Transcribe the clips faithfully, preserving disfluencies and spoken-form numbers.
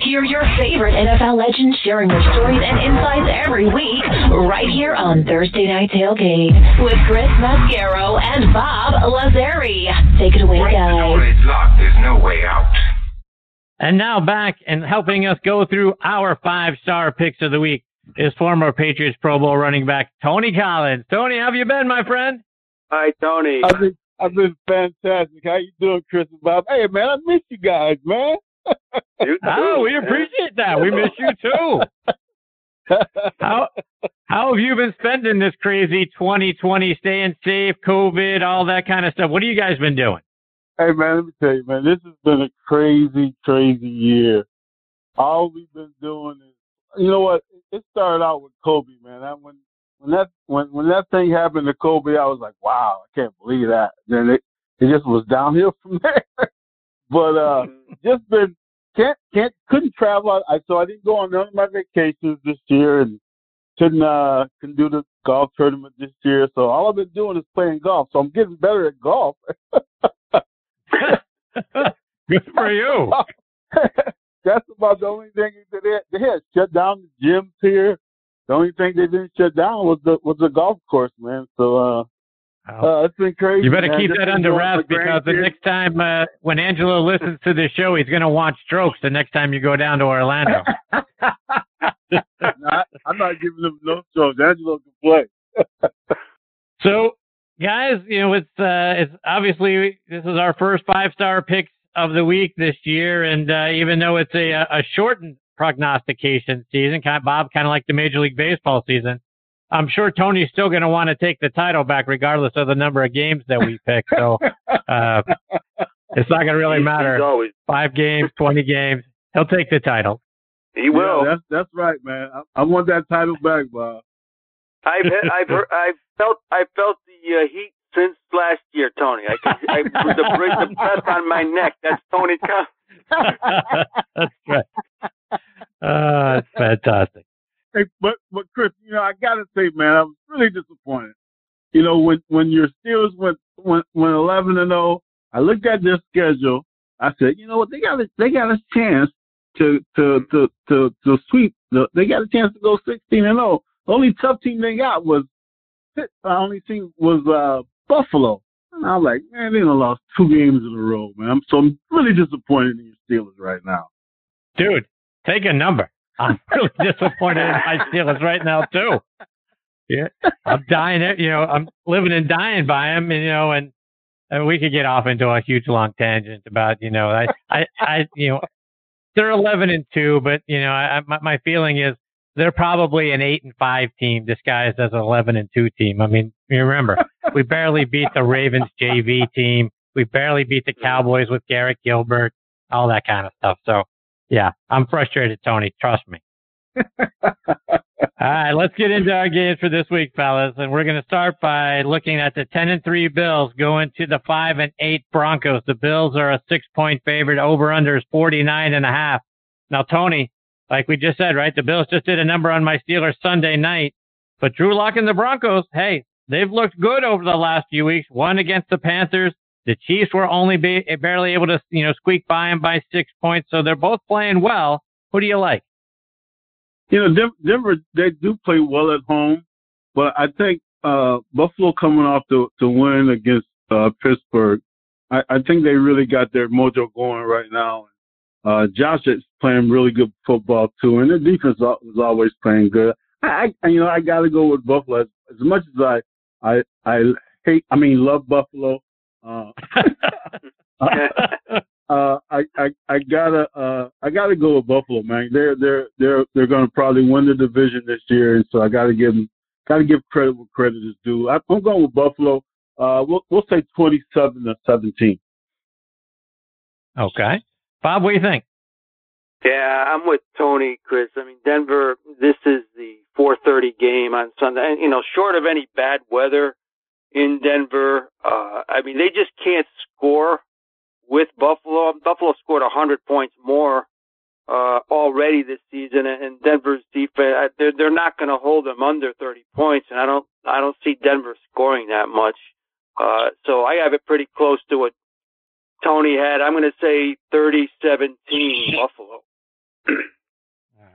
Hear your favorite N F L legends sharing their stories and insights every week, right here on Thursday Night Tailgate with Chris Mascaro and Bob Lazari. Take it away, Once guys. the door is locked, there's no way out. And now back and helping us go through our five-star picks of the week is former Patriots Pro Bowl running back Tony Collins. Tony, how have you been, my friend? Hi, Tony. I've been, I've been fantastic. How you doing, Chris and Bob? Hey, man, I miss you guys, man. You too, Oh, we man. appreciate that. We miss you, too. How how have you been spending this crazy twenty twenty, staying safe, COVID, all that kind of stuff? What have you guys been doing? Hey, man, let me tell you, man, this has been a crazy, crazy year. All we've been doing is, you know what? It started out with Kobe, man. I, when when that when when that thing happened to Kobe, I was like, wow, I can't believe that. Then it it just was downhill from there. But uh, just been can't can't couldn't travel. I so I didn't go on none of my vacations this year, and couldn't uh couldn't do the golf tournament this year. So all I've been doing is playing golf. So I'm getting better at golf. Good for you. That's about the only thing that they had, they had shut down the gyms here. The only thing they didn't shut down was the was the golf course, man. So uh, uh it's been crazy. You better man. keep Just that under enjoying wraps my because the grandkids. next time uh, when Angelo listens to this show, he's going to want strokes the next time you go down to Orlando. No, I, I'm not giving them no strokes. Angelo can play. So, guys, you know, it's uh, it's obviously this is our first five-star picks of the week this year, and uh, even though it's a a shortened prognostication season, kind of, Bob, kind of like the Major League Baseball season, I'm sure Tony's still going to want to take the title back regardless of the number of games that we pick. So uh, it's not going to really He's- matter. he's always, Five games, twenty games, he'll take the title. he will. Yeah, that's that's right, man. I, I want that title back, Bob. I've I've heard, I've felt I felt the uh, heat since last year, Tony. I can I, the bridge the breath on my neck. That's Tony Collins. That's right. Uh, it's fantastic. Hey, but but Chris, you know, I gotta say, man, I was really disappointed. You know, when when your Steelers went went went eleven and zero, I looked at their schedule. I said, you know what, they got a, they got a chance to to to to, to sweep. The, they got a chance to go sixteen and zero. The only tough team they got was the only team was uh, Buffalo. And I was like, man, they done lost two games in a row, man. I'm, so I'm really disappointed in your Steelers right now. Dude, take a number. I'm really disappointed in my Steelers right now, too. Yeah, I'm dying. You know, I'm living and dying by them, you know, and, and we could get off into a huge long tangent about, you know, I, I, I you know, they're eleven and two, but, you know, I, my, my feeling is they're probably an eight and five team disguised as an eleven and two team. I mean, you remember, we barely beat the Ravens J V team. We barely beat the Cowboys with Garrett Gilbert, all that kind of stuff. So, yeah, I'm frustrated, Tony. Trust me. All right, let's get into our games for this week, fellas. And we're going to start by looking at the ten and three Bills going to the five and eight Broncos. The Bills are a six-point favorite. Over-under is forty-nine and a half. Now, Tony, like we just said, right, the Bills just did a number on my Steelers Sunday night. But Drew Lock and the Broncos, hey, they've looked good over the last few weeks. One against the Panthers. The Chiefs were only be, barely able to, you know, squeak by them by six points. So they're both playing well. Who do you like? You know, Denver, Denver, they do play well at home, but I think uh, Buffalo coming off the, the win against uh, Pittsburgh, I, I think they really got their mojo going right now. Uh, Josh is playing really good football too, and their defense is always playing good. I, I you know, I got to go with Buffalo. As, as much as I, I, I hate, I mean, love Buffalo. Uh, uh, I, I, I gotta, uh, I gotta go with Buffalo, man. They're, they're, they're, they're gonna probably win the division this year, and so I gotta give them, gotta give credit where credit is due. I, I'm going with Buffalo. Uh, we'll, we'll say twenty-seven to seventeen. Okay, Bob, what do you think? Yeah, I'm with Tony, Chris. I mean, Denver, this is the four thirty game on Sunday. And, you know, short of any bad weather in Denver, uh, I mean, they just can't score with Buffalo. Buffalo scored one hundred points more uh, already this season, and Denver's defense, they're, they're not going to hold them under thirty points, and I don't I don't see Denver scoring that much. Uh, so I have it pretty close to what Tony had. I'm going to say thirty seventeen Buffalo.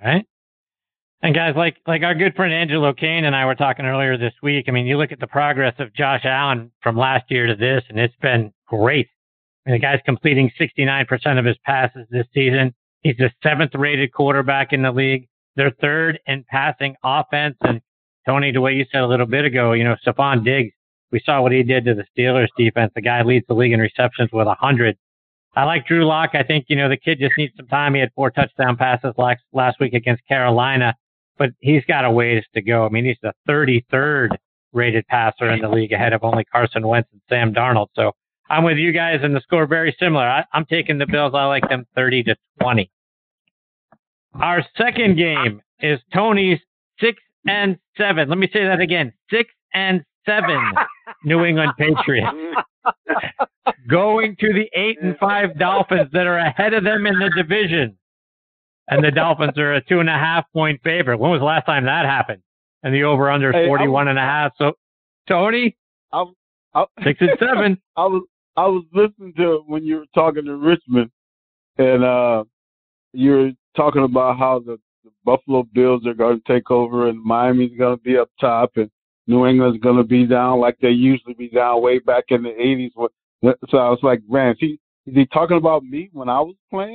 right. And guys, like like our good friend Angelo Kane and I were talking earlier this week. I mean, you look at the progress of Josh Allen from last year to this, and it's been great. I mean, the guy's completing sixty-nine percent of his passes this season. He's the seventh-rated quarterback in the league. They're third in passing offense. And Tony, the way you said a little bit ago, you know, Stephon Diggs, we saw what he did to the Steelers defense. The guy leads the league in receptions with one hundred. I like Drew Lock. I think, you know, the kid just needs some time. He had four touchdown passes last, last week against Carolina, but he's got a ways to go. I mean, he's the thirty-third rated passer in the league, ahead of only Carson Wentz and Sam Darnold. So I'm with you guys, and the score very similar. I, I'm taking the Bills. I like them thirty to twenty. Our second game is Tony's six and seven. Let me say that again. Six and seven New England Patriots going to the eight and five Dolphins that are ahead of them in the division. And the Dolphins are a two and a half point favorite. When was the last time that happened? And the over under hey, forty-one and a half. So Tony, I, I, six and seven. I was, I was listening to when you were talking to Richmond, and uh, you were talking about how the, the Buffalo Bills are going to take over, and Miami's going to be up top, and New England's going to be down like they usually be down way back in the eighties. So I was like, man, is he, is he talking about me when I was playing?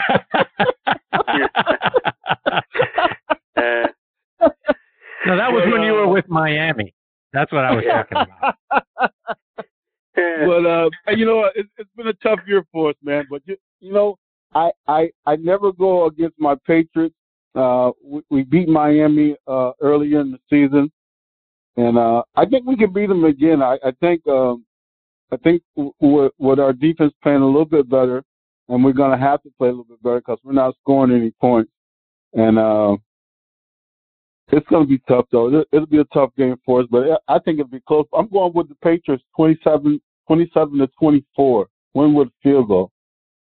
No, that was when you were with Miami. That's what I was talking about. But uh, you know, it, it's been a tough year for us, man. But you, you know, I, I I never go against my Patriots. Uh, we, we beat Miami uh, earlier in the season, and uh, I think we can beat them again. I, I think um, I think w- with our defense playing a little bit better, and we're going to have to play a little bit better because we're not scoring any points. And uh, it's going to be tough, though. It'll, it'll be a tough game for us, but I think it'll be close. I'm going with the Patriots twenty-seven, twenty-seven to twenty-four. Win with a field goal.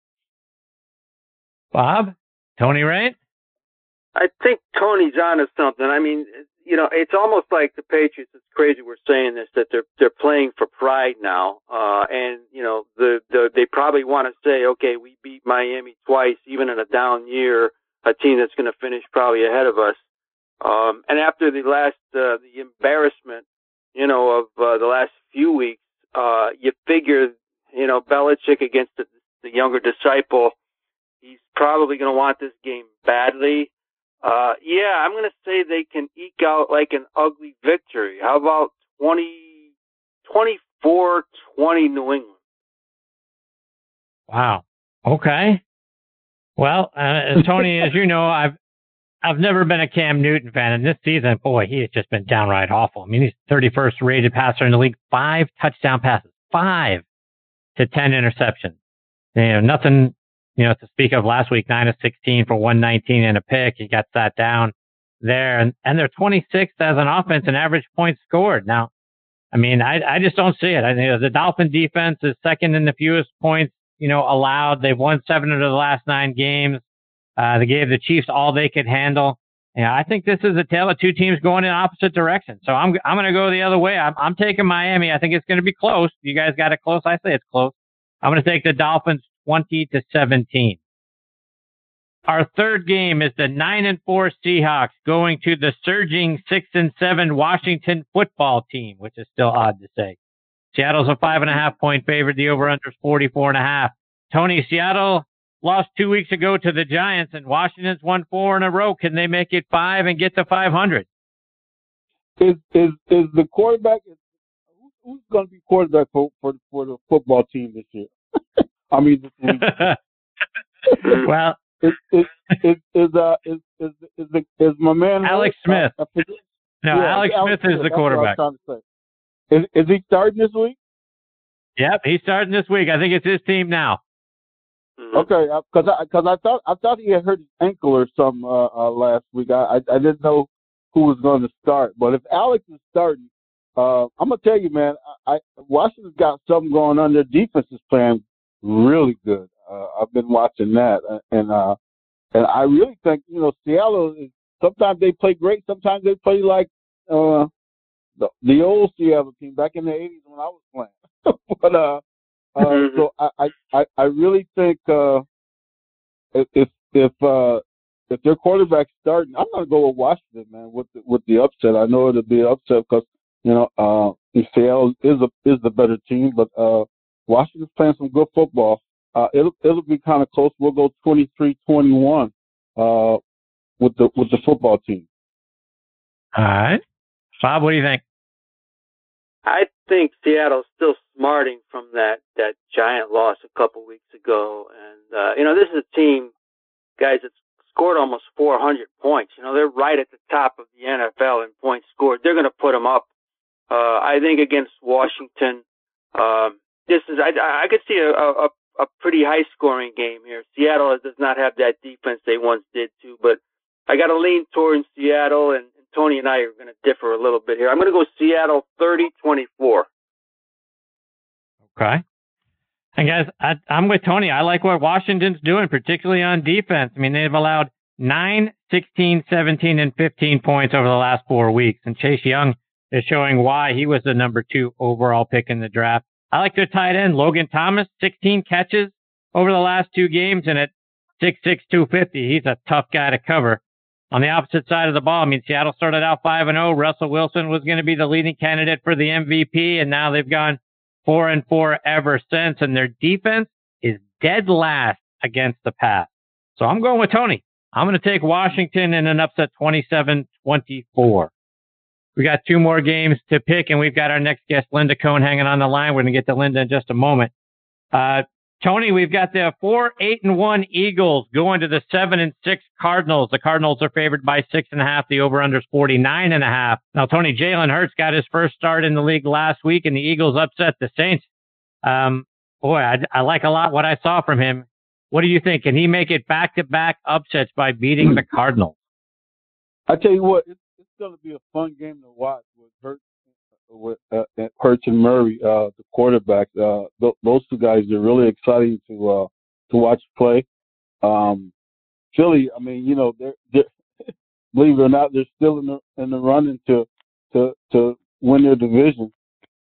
Bob? Tony, right? I think Tony's onto something. I mean, you know, it's almost like the Patriots. It's crazy we're saying this, that they're they're playing for pride now, uh, and you know, the, the they probably want to say, okay, we beat Miami twice, even in a down year, a team that's going to finish probably ahead of us. Um, and after the last uh, the embarrassment, you know, of uh, the last few weeks, uh, you figure, you know, Belichick against the, the younger disciple, he's probably going to want this game badly. Uh, yeah, I'm going to say they can eke out like an ugly victory. How about twenty, twenty-four twenty New England? Wow. Okay. Well, uh, Tony, as you know, I've I've never been a Cam Newton fan, and this season, boy, he has just been downright awful. I mean, he's thirty-first rated passer in the league, five touchdown passes, five to ten interceptions. You know, nothing. You know, to speak of last week, nine of sixteen for one nineteen and a pick. He got sat down there, and, and they're twenty-sixth as an offense in average points scored. Now, I mean, I I just don't see it. I think the Dolphin defense is second in the fewest points, you know, allowed. They've won seven of the last nine games. Uh, they gave the Chiefs all they could handle. Yeah, I think this is a tale of two teams going in opposite directions. So I'm I'm going to go the other way. I'm I'm taking Miami. I think it's going to be close. You guys got it close. I say it's close. I'm going to take the Dolphins twenty to seventeen. Our third game is the nine and four Seahawks going to the surging six and seven Washington football team, which is still odd to say. Seattle's a five and a half point favorite. The over-under is forty-four and a half. Tony, Seattle lost two weeks ago to the Giants, and Washington's won four in a row. Can they make it five and get to five hundred? Is is is the quarterback? Who's, who's going to be quarterback for, for for the football team this year? I mean, this week. Well, is is is is, uh, is is is, the, is my man Alex Smith? Uh, no, yeah, Alex, Alex Smith is the quarterback. Is is he starting this week? Yep, he's starting this week. I think it's his team now. Okay, because I because I thought I thought he had hurt his ankle or something uh, uh, last week. I, I I didn't know who was going to start, but if Alex is starting, uh, I'm gonna tell you, man, I, I Washington's got something going on. Their defense is playing really good. Uh, I've been watching that, and uh, and I really think, you know, Seattle is, sometimes they play great, sometimes they play like uh, the the old Seattle team back in the eighties when I was playing. but uh, uh, Mm-hmm. so I, I I really think uh, if if uh, if their quarterback's starting, I'm going to go with Washington, man, with the, with the upset. I know it'll be an upset because, you know, uh, Seattle is a, is the better team, but uh, Washington's playing some good football. Uh, it'll it'll be kind of close. We'll go twenty-three twenty-one uh, with the with the football team. All right, Bob, what do you think? I think Seattle's still smarting from that that giant loss a couple weeks ago, and uh, you know this is a team, guys, that's scored almost four hundred points. You know they're right at the top of the N F L in points scored. They're going to put them up. Uh, I think against Washington, um, this is I I could see a, a a pretty high scoring game here. Seattle does not have that defense they once did too, but I got to lean towards Seattle, and, and Tony and I are going to differ a little bit here. I'm going to go Seattle thirty twenty-four. Okay. And guys, I, I'm with Tony. I like what Washington's doing, particularly on defense. I mean, they've allowed nine, sixteen, seventeen, and fifteen points over the last four weeks. And Chase Young is showing why he was the number two overall pick in the draft. I like their tight end, Logan Thomas, sixteen catches over the last two games, and at six six, two fifty, he's a tough guy to cover. On the opposite side of the ball, I mean, Seattle started out five and oh. Russell Wilson was going to be the leading candidate for the M V P, and now they've gone four and four ever since, and their defense is dead last against the pass. So I'm going with Tony. I'm going to take Washington in an upset twenty-seven twenty-four. We got two more games to pick, and we've got our next guest, Linda Cohn, hanging on the line. We're going to get to Linda in just a moment. Uh, Tony, we've got the four, eight, and one Eagles going to the seven and six Cardinals. The Cardinals are favored by six and a half. The over-under is forty-nine and a half. Now, Tony, Jalen Hurts got his first start in the league last week, and the Eagles upset the Saints. Um, boy, I, I like a lot what I saw from him. What do you think? Can he make it back-to-back upsets by beating the Cardinals? I tell you what, it's, it's going to be a fun game to watch with Hurts, with uh, Hurts and Murray, uh, the quarterbacks. Uh, th- those two guys are really exciting to uh, to watch play. Um, Philly, I mean, you know, they're, they're believe it or not, they're still in the in the running to to to win their division.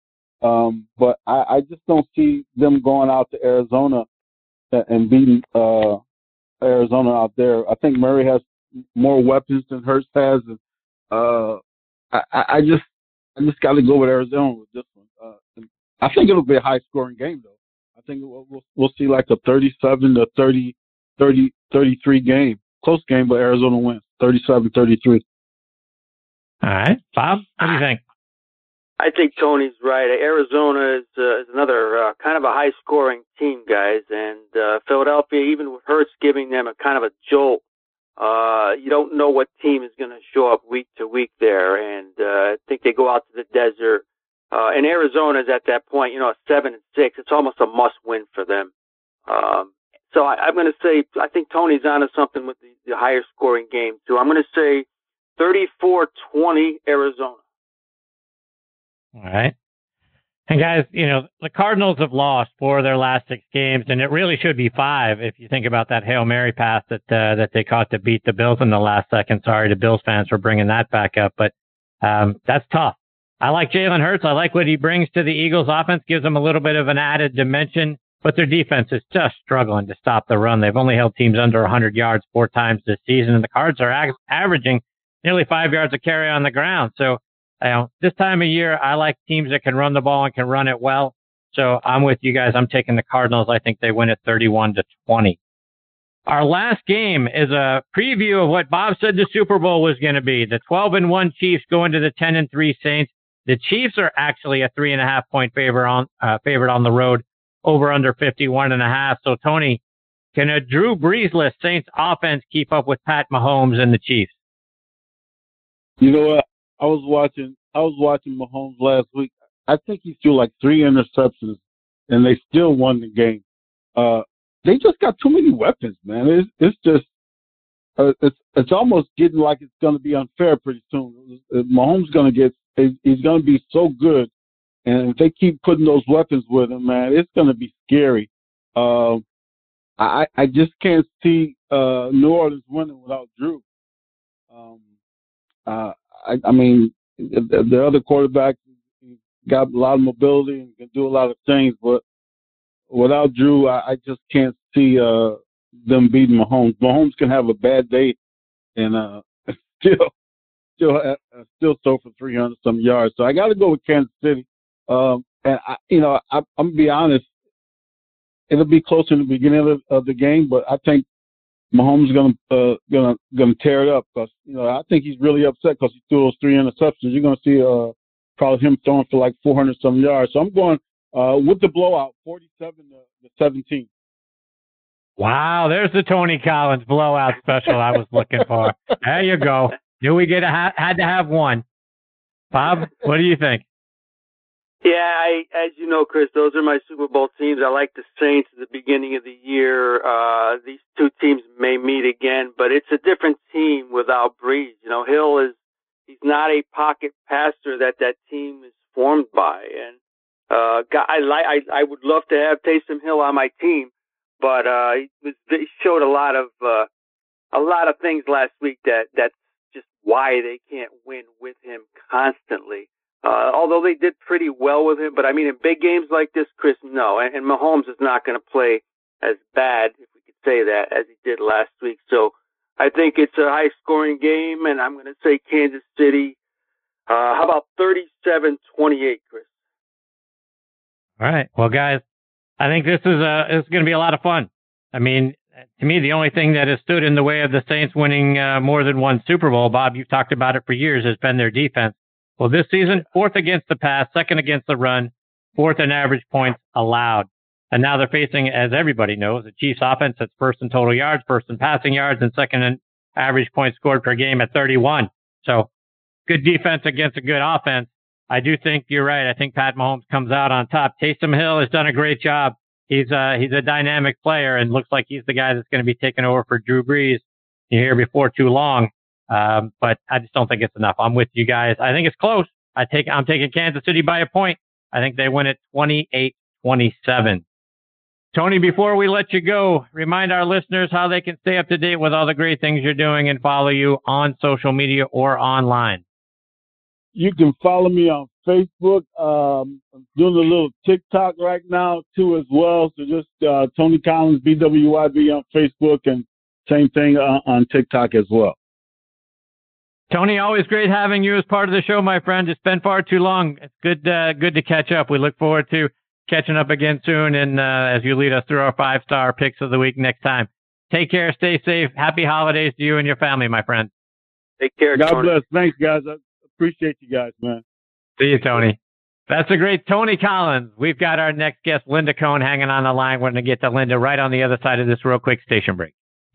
Um, but I, I just don't see them going out to Arizona and beating uh, Arizona out there. I think Murray has more weapons than Hurts has, and uh, I, I just I just got to go with Arizona with this one. Uh, I think it'll be a high-scoring game, though. I think we'll, we'll, we'll see like a thirty-seven to thirty, thirty, thirty-three game. Close game, but Arizona wins, thirty-seven thirty-three. All right. Bob, what do you think? I think Tony's right. Arizona is, uh, is another uh, kind of a high-scoring team, guys, and uh, Philadelphia, even with Hurts giving them a kind of a jolt, uh, you don't know what team is going to show up week to week there, and uh, I think they go out to the desert. Uh, and Arizona's at that point, you know, seven and six. It's almost a must-win for them. Um, so I, I'm going to say I think Tony's onto something with the, the higher-scoring game too. I'm going to say thirty-four twenty Arizona. All right. And guys, you know, the Cardinals have lost four of their last six games, and it really should be five if you think about that Hail Mary pass that uh, that they caught to beat the Bills in the last second. Sorry to Bills fans for bringing that back up, but um, that's tough. I like Jalen Hurts. I like what he brings to the Eagles offense, gives them a little bit of an added dimension, but their defense is just struggling to stop the run. They've only held teams under one hundred yards four times this season, and the Cards are ag- averaging nearly five yards a carry on the ground. So, you know, this time of year, I like teams that can run the ball and can run it well. So I'm with you guys. I'm taking the Cardinals. I think they win at thirty-one to twenty. Our last game is a preview of what Bob said the Super Bowl was going to be. The twelve and one Chiefs going to the ten and three Saints. The Chiefs are actually a three and a half point favorite on uh, favorite on the road, over under fifty-one and a half. So Tony, can a Drew Brees-less Saints offense keep up with Pat Mahomes and the Chiefs? You know what? I was watching. I was watching Mahomes last week. I think he threw like three interceptions, and they still won the game. Uh, they just got too many weapons, man. It's, it's just, uh, it's it's almost getting like it's going to be unfair pretty soon. Mahomes going to get, he's going to be so good, and if they keep putting those weapons with him, man, it's going to be scary. Uh, I I just can't see uh, New Orleans winning without Drew. Um, uh, I, I mean, the, the other quarterback got a lot of mobility and can do a lot of things, but without Drew, I, I just can't see uh, them beating Mahomes. Mahomes can have a bad day and uh, still, still, uh, still throw for three hundred some yards. So I got to go with Kansas City. Um, and I, you know, I, I'm gonna be honest. It'll be close in the beginning of, of the game, but I think Mahomes is gonna uh, gonna gonna tear it up because you know I think he's really upset because he threw those three interceptions. You're gonna see uh, probably him throwing for like four hundred some yards. So I'm going uh, with the blowout, forty-seven to seventeen. Wow, there's the Tony Collins blowout special I was looking for. There you go. Knew we get a ha- had to have one. Bob, what do you think? Yeah, I, as you know, Chris, those are my Super Bowl teams. I like the Saints at the beginning of the year. Uh, these two teams may meet again, but it's a different team without Breeze. You know, Hill is, he's not a pocket passer that that team is formed by. And, uh, I like, I, I would love to have Taysom Hill on my team, but, uh, he, was, he showed a lot of, uh, a lot of things last week that, that's just why they can't win with him constantly. Uh, although they did pretty well with him, but I mean, in big games like this, Chris, no. And, and Mahomes is not going to play as bad, if we could say that, as he did last week. So I think it's a high scoring game, and I'm going to say Kansas City. Uh, how about thirty-seven twenty-eight, Chris? All right. Well, guys, I think this is a, this is going to be a lot of fun. I mean, to me, the only thing that has stood in the way of the Saints winning uh, more than one Super Bowl, Bob, you've talked about it for years, has been their defense. Well, this season, fourth against the pass, second against the run, fourth in average points allowed. And now they're facing, as everybody knows, the Chiefs offense that's first in total yards, first in passing yards, and second in average points scored per game at thirty-one. So good defense against a good offense. I do think you're right. I think Pat Mahomes comes out on top. Taysom Hill has done a great job. He's uh he's a dynamic player and looks like he's the guy that's going to be taking over for Drew Brees here before too long. Um, but I just don't think it's enough. I'm with you guys. I think it's close. I take, I'm taking Kansas City by a point. I think they win it twenty-eight twenty-seven. Tony, before we let you go, remind our listeners how they can stay up to date with all the great things you're doing and follow you on social media or online. You can follow me on Facebook. Um, I'm doing a little TikTok right now too as well. So just uh, Tony Collins B W I B on Facebook, and same thing uh, on TikTok as well. Tony, always great having you as part of the show, my friend. It's been far too long. It's good, uh, good to catch up. We look forward to catching up again soon, and uh, as you lead us through our five-star picks of the week next time. Take care, stay safe. Happy holidays to you and your family, my friend. Take care, God Tony. bless. Thanks, guys. I appreciate you guys, man. See you, Tony. That's a great Tony Collins. We've got our next guest, Linda Cohn, hanging on the line. We're going to get to Linda right on the other side of this real quick station break.